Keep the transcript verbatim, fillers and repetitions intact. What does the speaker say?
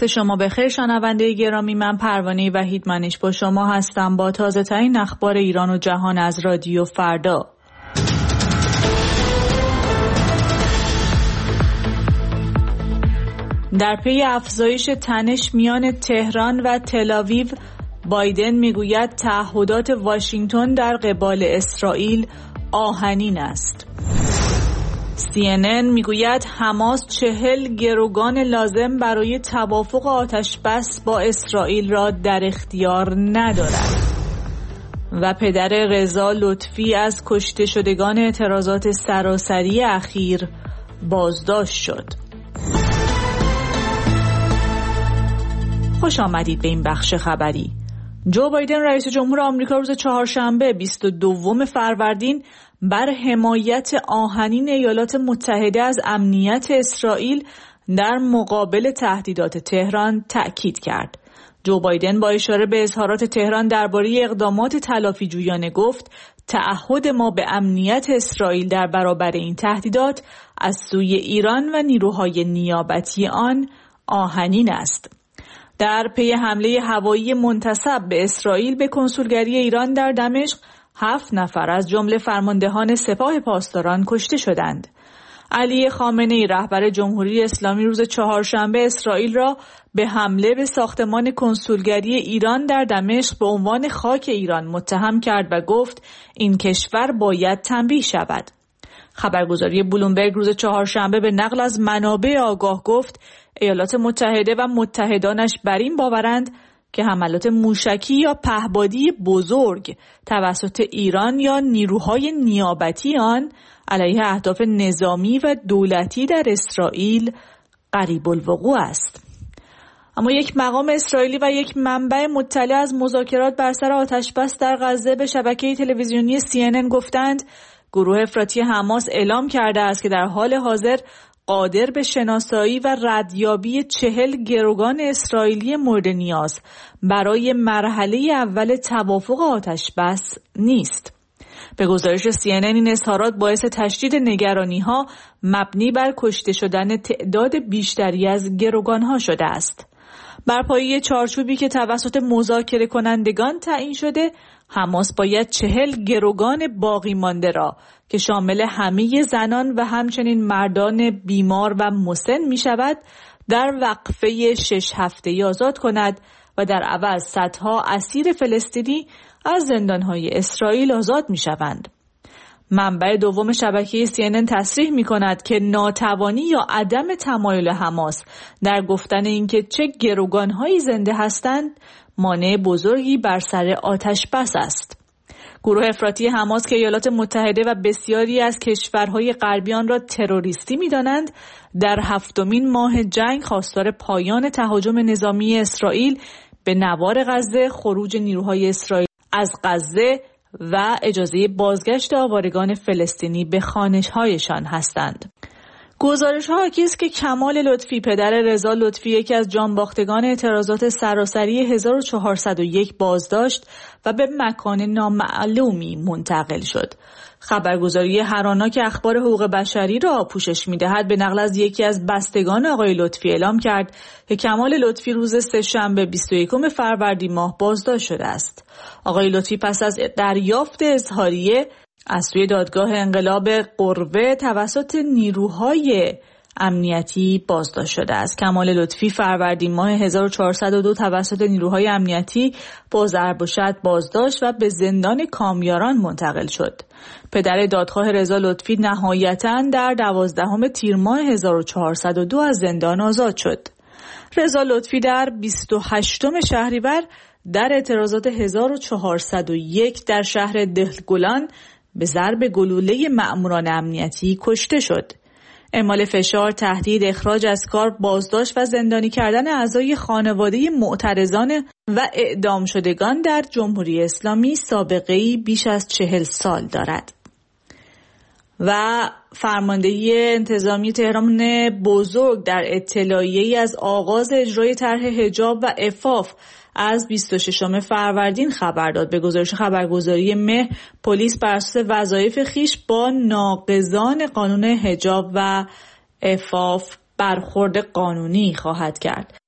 وقت شما بخیر شنونده گرامی، من پروانه وحیدمنیش با شما هستم با تازه ترین اخبار ایران و جهان از رادیو فردا. در پی افزایش تنش میان تهران و تل‌آویو، بایدن میگوید تعهدات واشنگتن در قبال اسرائیل آهنین است. سی ان ان میگوید حماس چهل گروگان لازم برای توافق آتشبس با اسرائیل را در اختیار ندارد. و پدر رضا لطفی از کشته شدگان اعتراضات سراسری اخیر بازداشت شد. خوش آمدید به این بخش خبری. جو بایدن رئیس جمهور آمریکا روز چهارشنبه بیست و دوم فروردین بر حمایت آهنین ایالات متحده از امنیت اسرائیل در مقابل تهدیدات تهران تأکید کرد. جو بایدن با اشاره به اظهارات تهران درباره اقدامات تلافی جویانه گفت تعهد ما به امنیت اسرائیل در برابر این تهدیدات از سوی ایران و نیروهای نیابتی آن آهنین است. در پی حمله هوایی منتسب به اسرائیل به کنسولگری ایران در دمشق، هفت نفر از جمله فرماندهان سپاه پاسداران کشته شدند. علی خامنه‌ای رهبر جمهوری اسلامی روز چهارشنبه اسرائیل را به حمله به ساختمان کنسولگری ایران در دمشق به عنوان خاک ایران متهم کرد و گفت این کشور باید تنبیه شود. خبرگزاری بلومبرگ روز چهارشنبه به نقل از منابع آگاه گفت ایالات متحده و متحدانش بر این باورند که حملات موشکی یا پهپادی بزرگ توسط ایران یا نیروهای نیابتی آن علیه اهداف نظامی و دولتی در اسرائیل قریب الوقوع است. اما یک مقام اسرائیلی و یک منبع مطلع از مذاکرات بر سر آتشبس در غزه به شبکه تلویزیونی سی ان ان گفتند گروه افراطی حماس اعلام کرده است که در حال حاضر قادر به شناسایی و ردیابی چهل گروگان اسرائیلی مورد نیاز برای مرحله اول توافق آتشبس نیست. به گزارش سی ان ان این اظهارات باعث تشدید نگرانی‌ها مبنی بر کشته شدن تعداد بیشتری از گروگان‌ها شده است. بر پایه چارچوبی که توسط مذاکره کنندگان تعیین شده، حماس باید چهل گروگان باقی مانده را که شامل همه زنان و همچنین مردان بیمار و مسن می شود در وقفه شش هفته‌ای آزاد کند و در عوض صدها اسیر فلسطینی از زندانهای اسرائیل آزاد می شوند. منبع دوم شبکه سی ان ان تصریح می کند که ناتوانی یا عدم تمایل حماس در گفتن اینکه چه گروگانهایی زنده هستند مانع بزرگی بر سر آتش بس است. گروه افراطی حماس که ایالات متحده و بسیاری از کشورهای غربی آن را تروریستی می‌دانند، در هفتمین ماه جنگ خواستار پایان تهاجم نظامی اسرائیل به نوار غزه، خروج نیروهای اسرائیل از غزه و اجازه بازگشت آوارگان فلسطینی به خانه‌هایشان هستند. گزارش ها حاکی است که کمال لطفی پدر رضا لطفی یکی از جانباختگان اعتراضات سراسری هزار و چهارصد و یک بازداشت و به مکان نامعلومی منتقل شد. خبرگزاری هرانا اخبار حقوق بشری را پوشش می‌دهد به نقل از یکی از بستگان آقای لطفی اعلام کرد که کمال لطفی روز سه‌شنبه بیست و یکم فروردین ماه بازداشت شده است. آقای لطفی پس از دریافت اظهاریه از سوی دادگاه انقلاب قروه توسط نیروهای امنیتی بازداشت شده است. کمال لطفی فروردین ماه هزار و چهارصد و دو توسط نیروهای امنیتی با ضرب و شتم بازداشت و به زندان کامیاران منتقل شد. پدر دادخواه رضا لطفی نهایتاً در دوازدهم تیر ماه هزار و چهارصد و دو از زندان آزاد شد. رضا لطفی در بیست و هشتم شهریور در اعتراضات هزار و چهارصد و یک در شهر دهلگولان به ضرب گلوله مأموران امنیتی کشته شد. اعمال فشار، تهدید، اخراج از کار، بازداشت و زندانی کردن اعضای خانواده معترضان و اعدام شدگان در جمهوری اسلامی سابقه‌ای بیش از چهل سال دارد. و فرماندهی انتظامی تهران بزرگ در اطلاعیه‌ای از آغاز اجرای طرح حجاب و عفاف از بیست و ششم فروردین خبر داد. به گزارش خبرگزاری مه، پلیس بر اساس وظایف خیش با ناقضان قانون حجاب و عفاف برخورد قانونی خواهد کرد.